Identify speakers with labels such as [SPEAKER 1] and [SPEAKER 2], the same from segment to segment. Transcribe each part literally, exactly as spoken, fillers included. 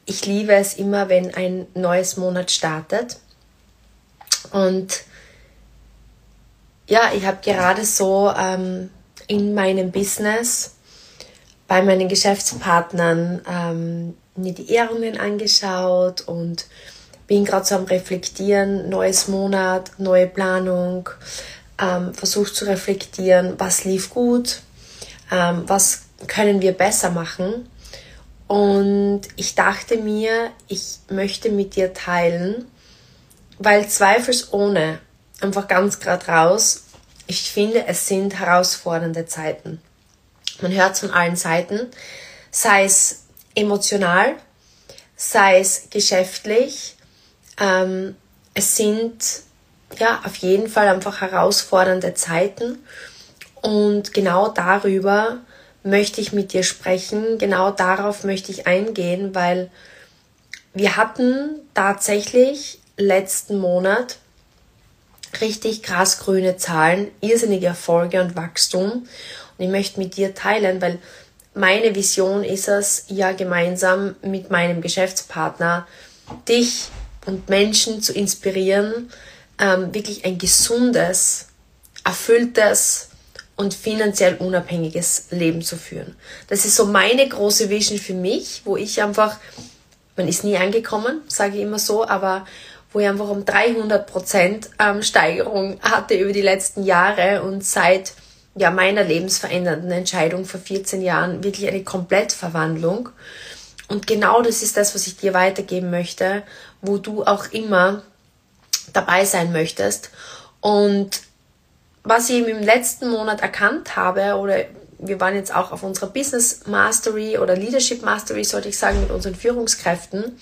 [SPEAKER 1] ich liebe es immer, wenn ein neues Monat startet. Und ja, ich habe gerade so ähm, in meinem Business bei meinen Geschäftspartnern ähm, mir die Ehrungen angeschaut und bin gerade so am Reflektieren, neues Monat, neue Planung, ähm, versucht zu reflektieren, was lief gut, ähm, was können wir besser machen. Und ich dachte mir, ich möchte mit dir teilen, weil zweifelsohne, einfach ganz gerade raus, ich finde, es sind herausfordernde Zeiten. Man hört es von allen Seiten, sei es emotional, sei es geschäftlich. Ähm, es sind ja auf jeden Fall einfach herausfordernde Zeiten und genau darüber möchte ich mit dir sprechen, genau darauf möchte ich eingehen, weil wir hatten tatsächlich letzten Monat richtig krass grüne Zahlen, irrsinnige Erfolge und Wachstum. Und ich möchte mit dir teilen, weil meine Vision ist es, ja gemeinsam mit meinem Geschäftspartner dich und Menschen zu inspirieren, ähm, wirklich ein gesundes, erfülltes und finanziell unabhängiges Leben zu führen. Das ist so meine große Vision für mich, wo ich einfach, man ist nie angekommen, sage ich immer so, aber wo ich einfach um dreihundert Prozent ähm, Steigerung hatte über die letzten Jahre und seit ja, meiner lebensverändernden Entscheidung vor vierzehn Jahren wirklich eine Komplettverwandlung. Und genau das ist das, was ich dir weitergeben möchte, wo du auch immer dabei sein möchtest. Und was ich im letzten Monat erkannt habe, oder wir waren jetzt auch auf unserer Business Mastery oder Leadership Mastery, sollte ich sagen, mit unseren Führungskräften.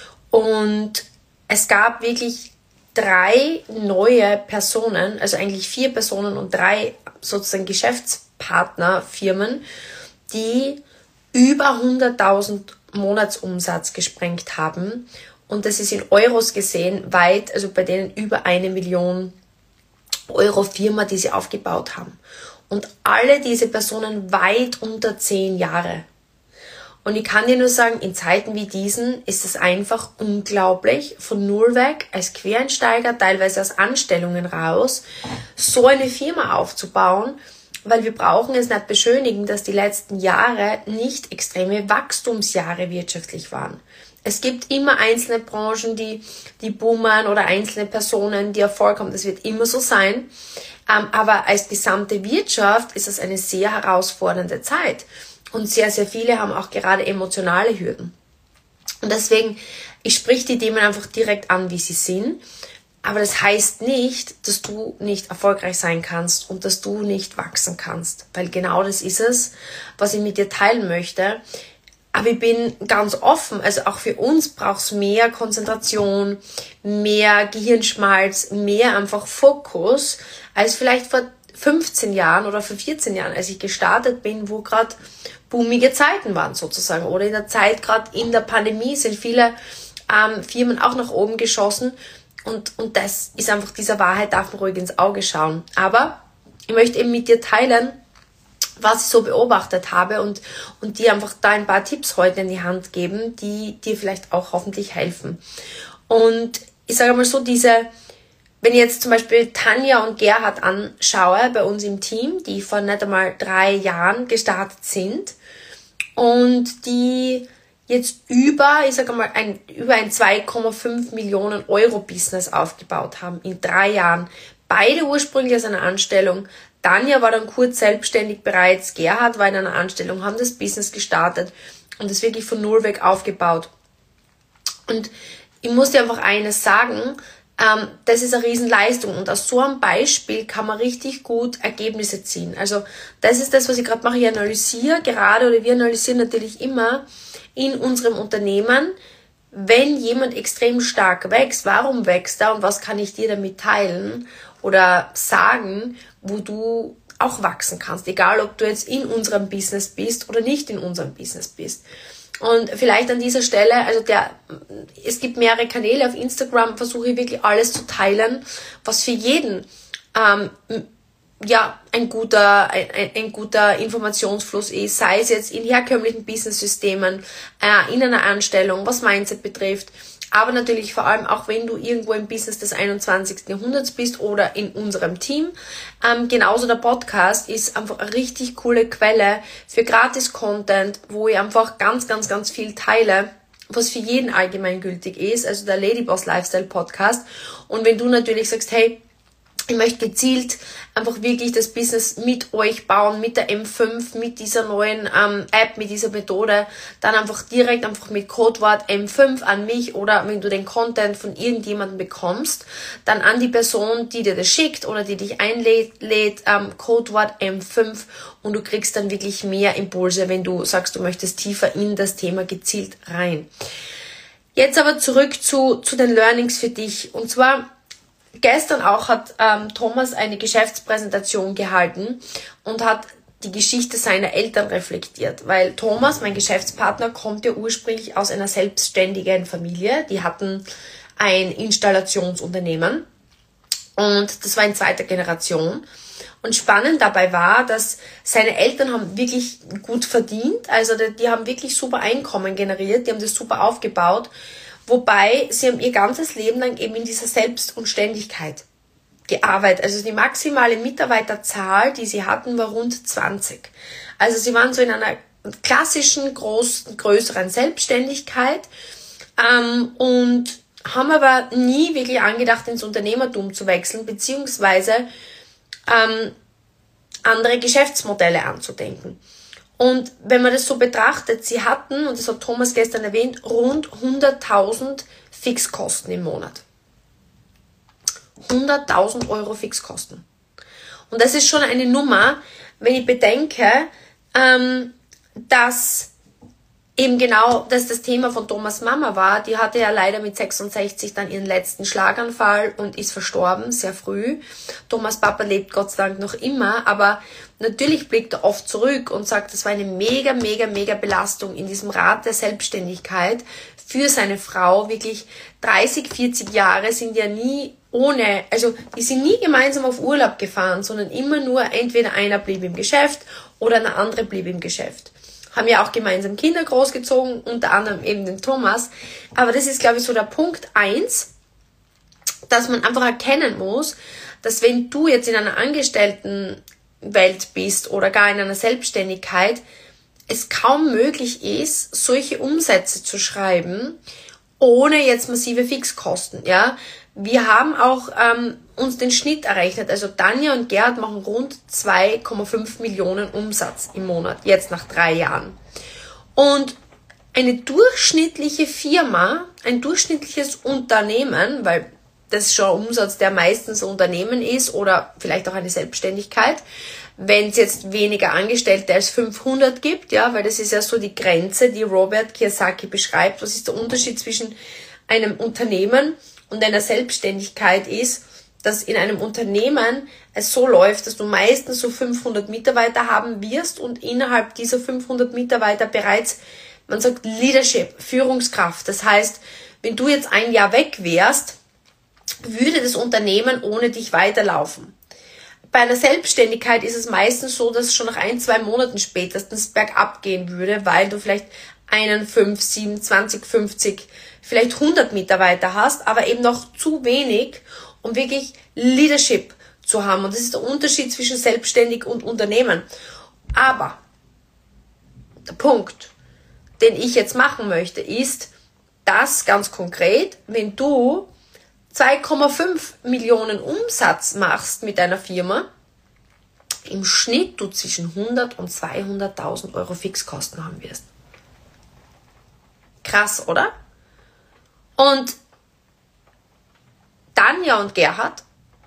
[SPEAKER 1] Und es gab wirklich drei neue Personen, also eigentlich vier Personen und drei sozusagen Geschäftspartnerfirmen, die über hunderttausend Monatsumsatz gesprengt haben. Und das ist in Euros gesehen weit, also bei denen über eine Million Euro Firma, die sie aufgebaut haben. Und alle diese Personen weit unter zehn Jahre. Und ich kann dir nur sagen, in Zeiten wie diesen ist es einfach unglaublich, von null weg, als Quereinsteiger, teilweise aus Anstellungen raus, so eine Firma aufzubauen, weil wir brauchen es nicht beschönigen, dass die letzten Jahre nicht extreme Wachstumsjahre wirtschaftlich waren. Es gibt immer einzelne Branchen, die, die boomen oder einzelne Personen, die Erfolg haben. Das wird immer so sein. Ähm, aber als gesamte Wirtschaft ist es eine sehr herausfordernde Zeit. Und sehr, sehr viele haben auch gerade emotionale Hürden. Und deswegen, ich sprich die Themen einfach direkt an, wie sie sind. Aber das heißt nicht, dass du nicht erfolgreich sein kannst und dass du nicht wachsen kannst. Weil genau das ist es, was ich mit dir teilen möchte. Aber ich bin ganz offen, also auch für uns braucht es mehr Konzentration, mehr Gehirnschmalz, mehr einfach Fokus, als vielleicht vor fünfzehn Jahren oder vor vierzehn Jahren, als ich gestartet bin, wo gerade boomige Zeiten waren sozusagen. Oder in der Zeit, gerade in der Pandemie, sind viele ähm, Firmen auch nach oben geschossen. Und, und das ist einfach, dieser Wahrheit darf man ruhig ins Auge schauen. Aber ich möchte eben mit dir teilen, was ich so beobachtet habe und, und dir einfach da ein paar Tipps heute in die Hand geben, die dir vielleicht auch hoffentlich helfen. Und ich sage mal so, diese, wenn ich jetzt zum Beispiel Tanja und Gerhard anschaue bei uns im Team, die vor nicht einmal drei Jahren gestartet sind und die jetzt über, ich sage mal, ein, über ein zwei Komma fünf Millionen Euro Business aufgebaut haben in drei Jahren. Beide ursprünglich aus einer Anstellung. Tanja war dann kurz selbstständig bereits, Gerhard war in einer Anstellung, haben das Business gestartet und das wirklich von null weg aufgebaut. Und ich muss dir einfach eines sagen, ähm, das ist eine Riesenleistung und aus so einem Beispiel kann man richtig gut Ergebnisse ziehen. Also das ist das, was ich gerade mache, ich analysiere gerade oder wir analysieren natürlich immer in unserem Unternehmen, wenn jemand extrem stark wächst, warum wächst er und was kann ich dir damit teilen oder sagen, wo du auch wachsen kannst, egal ob du jetzt in unserem Business bist oder nicht in unserem Business bist. Und vielleicht an dieser Stelle, also der, es gibt mehrere Kanäle auf Instagram, versuche ich wirklich alles zu teilen, was für jeden ähm, ja, ein guter, ein, ein guter Informationsfluss ist, sei es jetzt in herkömmlichen Business-Systemen, äh, in einer Anstellung, was Mindset betrifft, aber natürlich vor allem auch, wenn du irgendwo im Business des einundzwanzigsten Jahrhunderts bist oder in unserem Team. Ähm, genauso der Podcast ist einfach eine richtig coole Quelle für Gratis-Content, wo ich einfach ganz, ganz, ganz viel teile, was für jeden allgemeingültig ist, also der Ladyboss Lifestyle Podcast. Und wenn du natürlich sagst, hey, ich möchte gezielt einfach wirklich das Business mit euch bauen, mit der M fünf, mit dieser neuen ähm, App, mit dieser Methode, dann einfach direkt einfach mit Codewort M fünf an mich oder wenn du den Content von irgendjemandem bekommst, dann an die Person, die dir das schickt oder die dich einlädt, lädt, ähm, Codewort M fünf und du kriegst dann wirklich mehr Impulse, wenn du sagst, du möchtest tiefer in das Thema gezielt rein. Jetzt aber zurück zu, zu den Learnings für dich und zwar gestern auch hat ähm, Thomas eine Geschäftspräsentation gehalten und hat die Geschichte seiner Eltern reflektiert, weil Thomas, mein Geschäftspartner, kommt ja ursprünglich aus einer selbstständigen Familie. Die hatten ein Installationsunternehmen und das war in zweiter Generation. Und spannend dabei war, dass seine Eltern haben wirklich gut verdient, also die, die haben wirklich super Einkommen generiert, die haben das super aufgebaut. Wobei sie haben ihr ganzes Leben lang eben in dieser Selbst- und Ständigkeit gearbeitet. Also die maximale Mitarbeiterzahl, die sie hatten, war rund zwanzig. Also sie waren so in einer klassischen, großen, größeren Selbstständigkeit ähm, und haben aber nie wirklich angedacht, ins Unternehmertum zu wechseln, beziehungsweise ähm, andere Geschäftsmodelle anzudenken. Und wenn man das so betrachtet, sie hatten, und das hat Thomas gestern erwähnt, rund hunderttausend Fixkosten im Monat. hunderttausend Euro Fixkosten. Und das ist schon eine Nummer, wenn ich bedenke, ähm, dass eben genau das das Thema von Thomas' Mama war. Die hatte ja leider mit sechsundsechzig dann ihren letzten Schlaganfall und ist verstorben, sehr früh. Thomas' Papa lebt Gott sei Dank noch immer, aber natürlich blickt er oft zurück und sagt, das war eine mega, mega, mega Belastung in diesem Rad der Selbstständigkeit für seine Frau. Wirklich dreißig, vierzig Jahre sind ja nie ohne, also die sind nie gemeinsam auf Urlaub gefahren, sondern immer nur entweder einer blieb im Geschäft oder eine andere blieb im Geschäft. Haben ja auch gemeinsam Kinder großgezogen, unter anderem eben den Thomas. Aber das ist, glaube ich, so der Punkt eins, dass man einfach erkennen muss, dass wenn du jetzt in einer Angestelltenwelt bist oder gar in einer Selbstständigkeit, es kaum möglich ist, solche Umsätze zu schreiben, ohne jetzt massive Fixkosten, ja. Wir haben auch ähm, uns den Schnitt errechnet. Also Tanja und Gerhard machen rund zwei Komma fünf Millionen Umsatz im Monat, jetzt nach drei Jahren. Und eine durchschnittliche Firma, ein durchschnittliches Unternehmen, weil das ist schon ein Umsatz, der meistens ein Unternehmen ist oder vielleicht auch eine Selbstständigkeit, wenn es jetzt weniger Angestellte als fünfhundert gibt, ja, weil das ist ja so die Grenze, die Robert Kiyosaki beschreibt. Was ist der Unterschied zwischen einem Unternehmen und einer Selbstständigkeit ist, dass in einem Unternehmen es so läuft, dass du meistens so fünfhundert Mitarbeiter haben wirst und innerhalb dieser fünfhundert Mitarbeiter bereits, man sagt Leadership, Führungskraft. Das heißt, wenn du jetzt ein Jahr weg wärst, würde das Unternehmen ohne dich weiterlaufen. Bei einer Selbstständigkeit ist es meistens so, dass es schon nach ein, zwei Monaten spätestens bergab gehen würde, weil du vielleicht einen, fünf, sieben, zwanzig, fünfzig, vielleicht hundert Mitarbeiter hast, aber eben noch zu wenig, um wirklich Leadership zu haben. Und das ist der Unterschied zwischen selbstständig und Unternehmen. Aber der Punkt, den ich jetzt machen möchte, ist, dass ganz konkret, wenn du zwei Komma fünf Millionen Umsatz machst mit deiner Firma, im Schnitt du zwischen hundert und zweihunderttausend Euro Fixkosten haben wirst. Krass, oder? Und Tanja und Gerhard,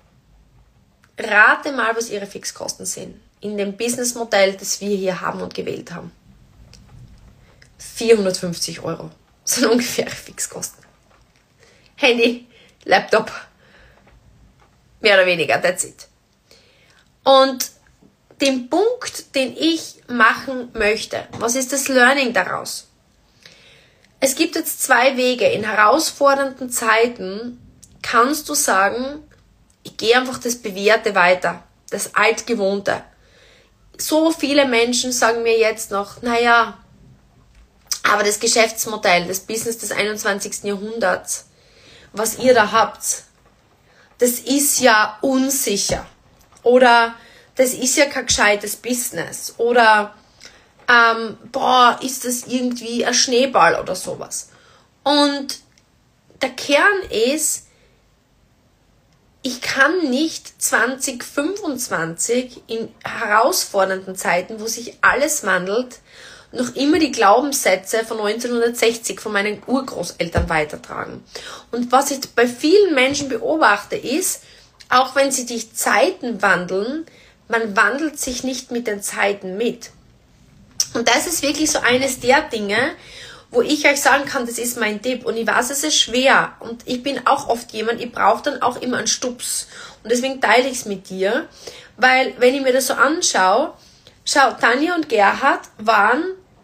[SPEAKER 1] rate mal, was ihre Fixkosten sind in dem Businessmodell, das wir hier haben und gewählt haben. vierhundertfünfzig Euro sind ungefähr ihre Fixkosten. Handy, Laptop, mehr oder weniger, that's it. Und den Punkt, den ich machen möchte, was ist das Learning daraus? Es gibt jetzt zwei Wege. In herausfordernden Zeiten kannst du sagen, ich gehe einfach das Bewährte weiter. das Altgewohnte. So viele Menschen sagen mir jetzt noch, naja, aber das Geschäftsmodell, das Business des einundzwanzigsten Jahrhunderts, was ihr da habt, das ist ja unsicher. Oder das ist ja kein gescheites Business. Oder, ähm, boah, ist das irgendwie ein Schneeball oder sowas. Und der Kern ist, ich kann nicht zwanzig fünfundzwanzig in herausfordernden Zeiten, wo sich alles wandelt, noch immer die Glaubenssätze von neunzehnhundertsechzig von meinen Urgroßeltern weitertragen. Und was ich bei vielen Menschen beobachte, ist, auch wenn sich die Zeiten wandeln, man wandelt sich nicht mit den Zeiten mit. Und das ist wirklich so eines der Dinge, wo ich euch sagen kann, das ist mein Tipp. Und ich weiß, es ist schwer. Und ich bin auch oft jemand, ich brauche dann auch immer einen Stups. Und deswegen teile ich es mit dir. Weil, wenn ich mir das so anschaue, schau, Tanja und Gerhard waren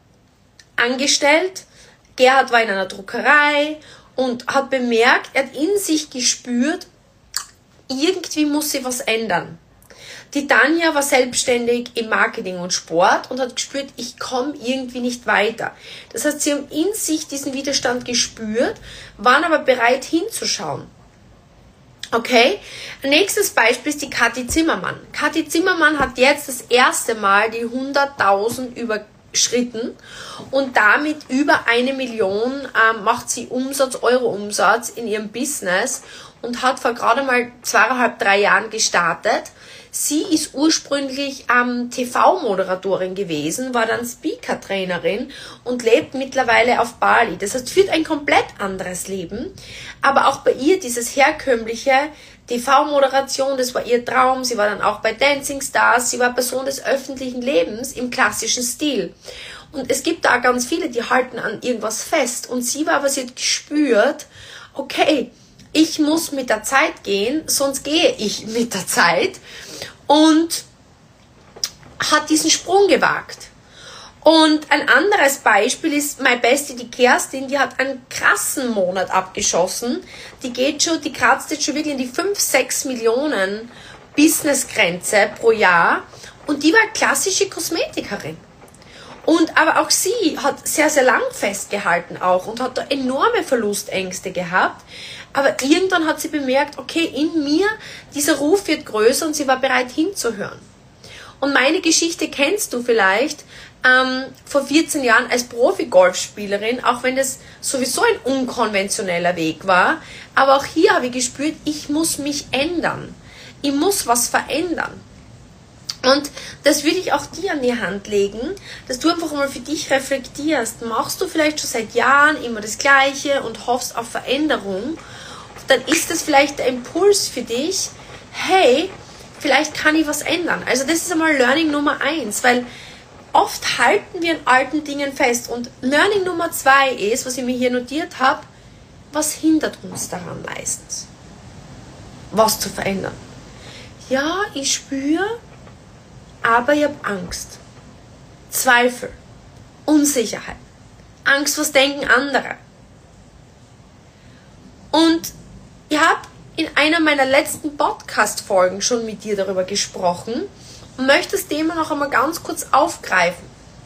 [SPEAKER 1] angestellt. Gerhard war in einer Druckerei und hat bemerkt, er hat in sich gespürt, irgendwie muss sich was ändern. Die Tanja war selbstständig im Marketing und Sport und hat gespürt, ich komme irgendwie nicht weiter. Das heißt, sie haben in sich diesen Widerstand gespürt, waren aber bereit hinzuschauen. Okay? Nächstes Beispiel ist die Kathi Zimmermann. Kathi Zimmermann hat jetzt das erste Mal die hunderttausend überschritten und damit über eine Million ähm, macht sie Umsatz, Euro-Umsatz in ihrem Business und hat vor gerade mal zweieinhalb, drei Jahren gestartet. Sie ist ursprünglich ähm, T V-Moderatorin gewesen, war dann Speaker-Trainerin und lebt mittlerweile auf Bali. Das heißt, führt ein komplett anderes Leben. Aber auch bei ihr dieses herkömmliche T V-Moderation, das war ihr Traum. Sie war dann auch bei Dancing Stars. Sie war Person des öffentlichen Lebens im klassischen Stil. Und es gibt da ganz viele, die halten an irgendwas fest. Und sie war aber, sie hat gespürt, okay, ich muss mit der Zeit gehen, sonst gehe ich mit der Zeit. Und hat diesen Sprung gewagt. Und ein anderes Beispiel ist meine Bestie, die Kerstin, die hat einen krassen Monat abgeschossen. Die geht schon, die kratzt jetzt schon wirklich in die fünf, sechs Millionen Businessgrenze pro Jahr. Und die war klassische Kosmetikerin. Und aber auch sie hat sehr, sehr lang festgehalten auch und hat da enorme Verlustängste gehabt. Aber irgendwann hat sie bemerkt, okay, in mir, dieser Ruf wird größer und sie war bereit hinzuhören. Und meine Geschichte kennst du vielleicht ähm, vor vierzehn Jahren als Profi-Golfspielerin, auch wenn das sowieso ein unkonventioneller Weg war. Aber auch hier habe ich gespürt, ich muss mich ändern. Ich muss was verändern. Und das würde ich auch dir an die Hand legen, dass du einfach mal für dich reflektierst. Machst du vielleicht schon seit Jahren immer das Gleiche und hoffst auf Veränderung? Dann ist das vielleicht der Impuls für dich, hey, vielleicht kann ich was ändern. Also das ist einmal Learning Nummer eins, weil oft halten wir an alten Dingen fest. Und Learning Nummer zwei ist, was ich mir hier notiert habe, was hindert uns daran meistens, was zu verändern? Ja, ich spüre, aber ich habe Angst, Zweifel, Unsicherheit, Angst, was denken andere. Und ich habe in einer meiner letzten Podcast-Folgen schon mit dir darüber gesprochen und möchte das Thema noch einmal ganz kurz aufgreifen.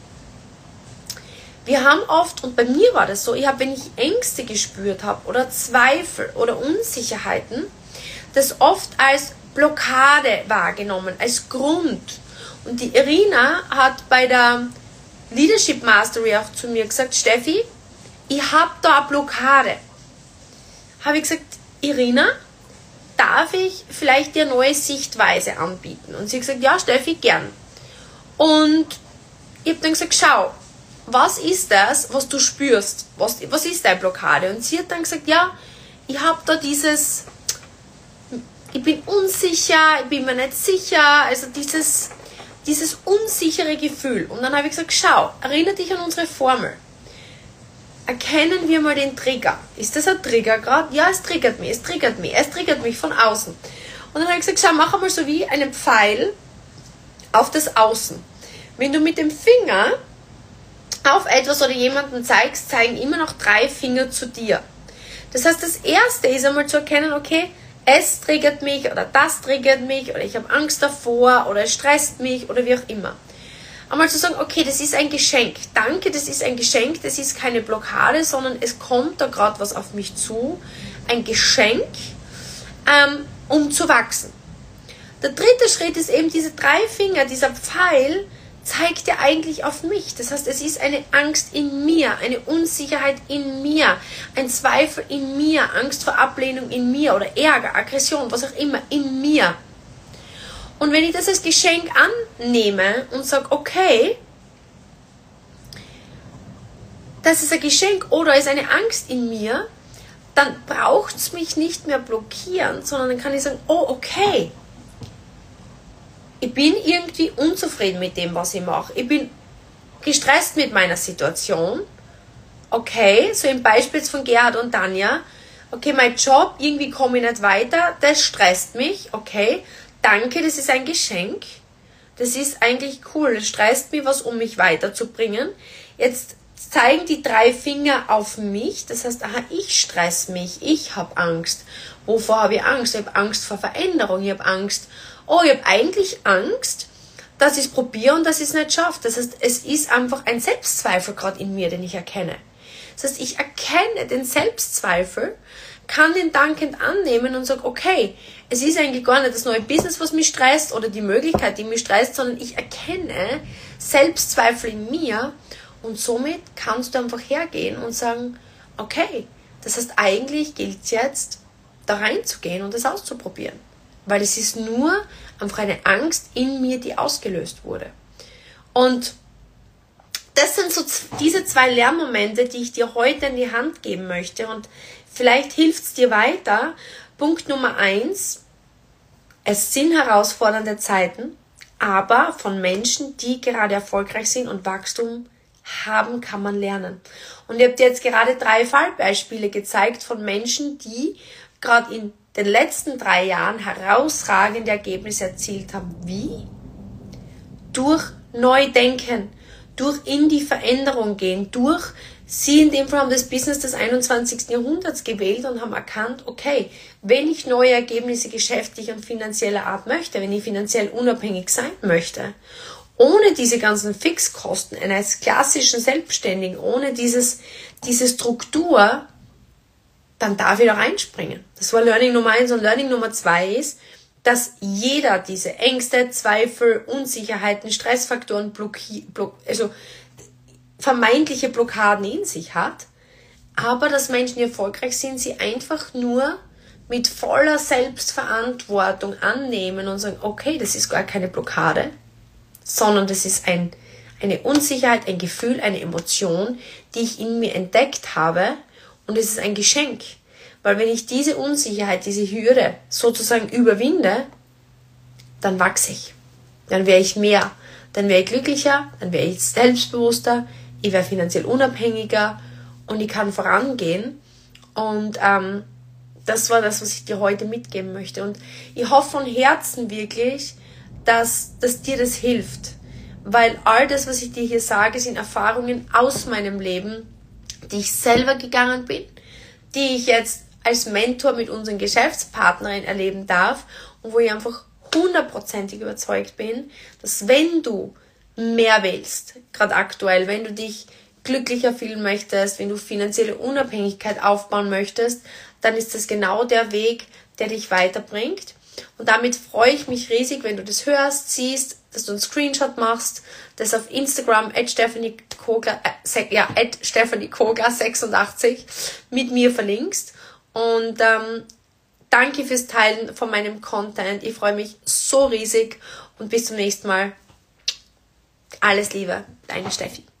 [SPEAKER 1] Wir haben oft, und bei mir war das so, ich habe, wenn ich Ängste gespürt habe oder Zweifel oder Unsicherheiten, das oft als Blockade wahrgenommen, als Grund. Und die Irina hat bei der Leadership Mastery auch zu mir gesagt, Steffi, ich habe da eine Blockade. Habe ich gesagt, Irina, darf ich vielleicht dir eine neue Sichtweise anbieten? Und sie hat gesagt, ja Steffi, gern. Und ich habe dann gesagt, schau, was ist das, was du spürst? Was, was ist deine Blockade? Und sie hat dann gesagt, ja, ich habe da dieses, ich bin unsicher, ich bin mir nicht sicher, also dieses, dieses unsichere Gefühl. Und dann habe ich gesagt, schau, erinnere dich an unsere Formel. Erkennen wir mal den Trigger. Ist das ein Trigger gerade? Ja, es triggert mich, es triggert mich, es triggert mich von außen. Und dann habe ich gesagt, schau, mach einmal so wie einen Pfeil auf das Außen. Wenn du mit dem Finger auf etwas oder jemanden zeigst, zeigen immer noch drei Finger zu dir. Das heißt, das erste ist einmal zu erkennen, okay, es triggert mich oder das triggert mich oder ich habe Angst davor oder es stresst mich oder wie auch immer. Einmal zu sagen, okay, das ist ein Geschenk. Danke, das ist ein Geschenk, das ist keine Blockade, sondern es kommt da gerade was auf mich zu. Ein Geschenk, ähm, um zu wachsen. Der dritte Schritt ist eben diese drei Finger, dieser Pfeil zeigt ja eigentlich auf mich. Das heißt, es ist eine Angst in mir, eine Unsicherheit in mir, ein Zweifel in mir, Angst vor Ablehnung in mir oder Ärger, Aggression, was auch immer, in mir. Und wenn ich das als Geschenk annehme und sage, okay, das ist ein Geschenk oder ist eine Angst in mir, dann braucht es mich nicht mehr blockieren, sondern dann kann ich sagen, oh, okay, ich bin irgendwie unzufrieden mit dem, was ich mache. Ich bin gestresst mit meiner Situation. Okay, so im Beispiel von Gerhard und Tanja. Okay, mein Job, irgendwie komme ich nicht weiter, das stresst mich. Okay, danke, das ist ein Geschenk. Das ist eigentlich cool, das stresst mich was, um mich weiterzubringen. Jetzt zeigen die drei Finger auf mich. Das heißt, aha, ich stress mich, ich habe Angst. Wovor habe ich Angst? Ich habe Angst vor Veränderung, ich habe Angst, oh, ich habe eigentlich Angst, dass ich es probiere und dass ich es nicht schaffe. Das heißt, es ist einfach ein Selbstzweifel gerade in mir, den ich erkenne. Das heißt, ich erkenne den Selbstzweifel, kann den dankend annehmen und sage, okay, es ist eigentlich gar nicht das neue Business, was mich stresst oder die Möglichkeit, die mich stresst, sondern ich erkenne Selbstzweifel in mir und somit kannst du einfach hergehen und sagen, okay, das heißt, eigentlich gilt es jetzt, da reinzugehen und das auszuprobieren. Weil es ist nur einfach eine Angst in mir, die ausgelöst wurde. Und das sind so diese zwei Lernmomente, die ich dir heute in die Hand geben möchte. Und vielleicht hilft es dir weiter. Punkt Nummer eins, es sind herausfordernde Zeiten, aber von Menschen, die gerade erfolgreich sind und Wachstum haben, kann man lernen. Und ich habe dir jetzt gerade drei Fallbeispiele gezeigt von Menschen, die gerade in den letzten drei Jahren herausragende Ergebnisse erzielt haben. Wie? Durch Neudenken, durch in die Veränderung gehen, durch, sie in dem Fall haben das Business des einundzwanzigsten Jahrhunderts gewählt und haben erkannt, okay, wenn ich neue Ergebnisse geschäftlicher und finanzieller Art möchte, wenn ich finanziell unabhängig sein möchte, ohne diese ganzen Fixkosten eines klassischen Selbstständigen, ohne dieses, diese Struktur, dann darf ich da reinspringen. Das war Learning Nummer eins und Learning Nummer zwei ist, dass jeder diese Ängste, Zweifel, Unsicherheiten, Stressfaktoren, Blocki- Block- also vermeintliche Blockaden in sich hat, aber dass Menschen, die erfolgreich sind, sie einfach nur mit voller Selbstverantwortung annehmen und sagen, okay, das ist gar keine Blockade, sondern das ist ein, eine Unsicherheit, ein Gefühl, eine Emotion, die ich in mir entdeckt habe. Und es ist ein Geschenk, weil wenn ich diese Unsicherheit, diese Hürde sozusagen überwinde, dann wachse ich. Dann wäre ich mehr. Dann wäre ich glücklicher, dann wäre ich selbstbewusster, ich wäre finanziell unabhängiger und ich kann vorangehen. Und ähm, das war das, was ich dir heute mitgeben möchte. Und ich hoffe von Herzen wirklich, dass, dass dir das hilft. Weil all das, was ich dir hier sage, sind Erfahrungen aus meinem Leben, die ich selber gegangen bin, die ich jetzt als Mentor mit unseren Geschäftspartnerinnen erleben darf und wo ich einfach hundertprozentig überzeugt bin, dass wenn du mehr willst, gerade aktuell, wenn du dich glücklicher fühlen möchtest, wenn du finanzielle Unabhängigkeit aufbauen möchtest, dann ist das genau der Weg, der dich weiterbringt. Und damit freue ich mich riesig, wenn du das hörst, siehst, dass du einen Screenshot machst, das auf Instagram at Stephanie Kogler, äh, ja, at Stephanie Kogler sechsundachtzig mit mir verlinkst. Und ähm, danke fürs Teilen von meinem Content. Ich freue mich so riesig und bis zum nächsten Mal. Alles Liebe, deine Steffi.